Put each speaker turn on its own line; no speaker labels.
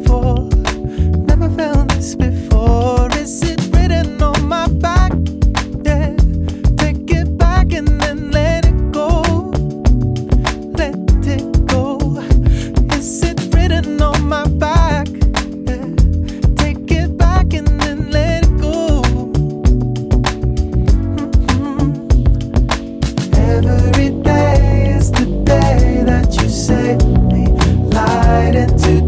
before. Never felt this before. Is it written on my back? Yeah. Take it back and then let it go. Let it go. Is it written on my back? Yeah. Take it back and then let it go. Every day is the day that you saved me. Light into